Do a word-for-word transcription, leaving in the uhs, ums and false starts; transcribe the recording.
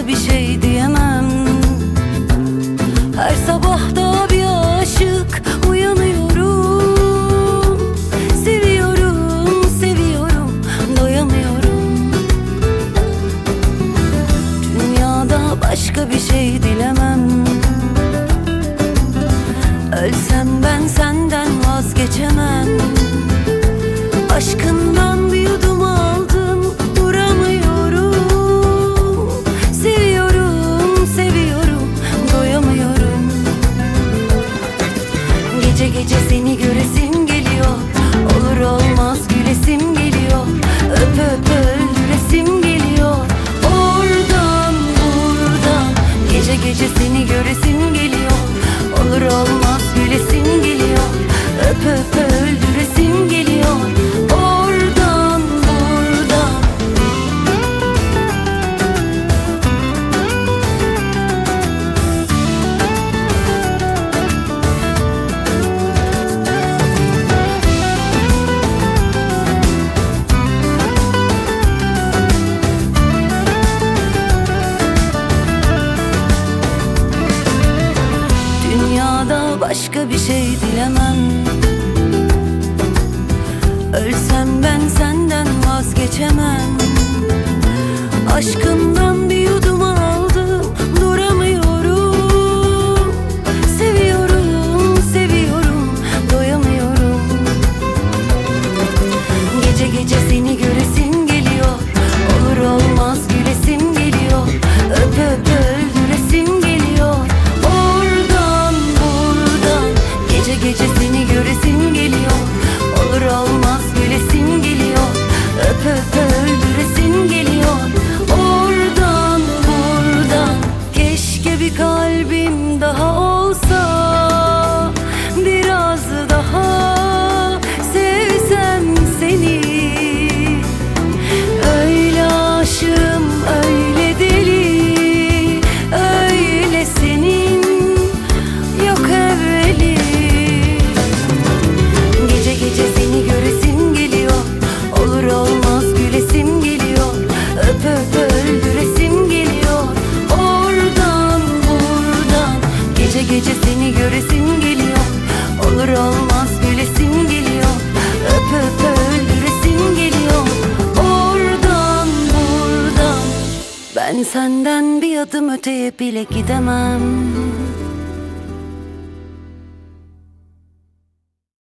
başka bir şey diyemem. Her sabah da bir aşık uyanıyorum. Seviyorum, seviyorum, doyamıyorum. Dünyada başka bir şey dilemem. Ölsem ben senden vazgeçemem. Aşkından bir yudum aldım, duramıyorum. Seviyorum, seviyorum, doyamıyorum. Gece gece seni göresim geliyor. Olur olmaz gülesim geliyor. Öp öp öldüresim geliyor. Oradan buradan gece gece seni göresim geliyor. Olur olmaz gülesim geliyor. Öp öp öldüresim geliyor. Oradan buradan. Dünyada başka bir şey dilemem. Ölsem ben senden vazgeçemem. Aşkımdan bir yudum aldım, duramıyorum. Seviyorum, seviyorum, doyamıyorum. Gece gece seni göresim geliyor. Olur olmaz gülesim geliyor. Öp öp öldüresim geliyor. Oradan buradan gece gece seni göresim geliyor. Olur olmaz gülesim geliyor. Öp öp öldüresim geliyor. Oradan buradan. Keşke bir kalbim daha olsa, biraz daha sevsem seni. Öyle aşığım, öyle deli, öyle senin yok evveli. Gece gece seni göresim geliyor. Olur olmaz gülesim geliyor. Öp öp öldüresim geliyor. Oradan buradan gece gece seni göresim geliyor. Olur olmaz gülesim geliyor. Öp öp öldüresim geliyor. Oradan buradan. Ben senden bir adım öteye bile gidemem.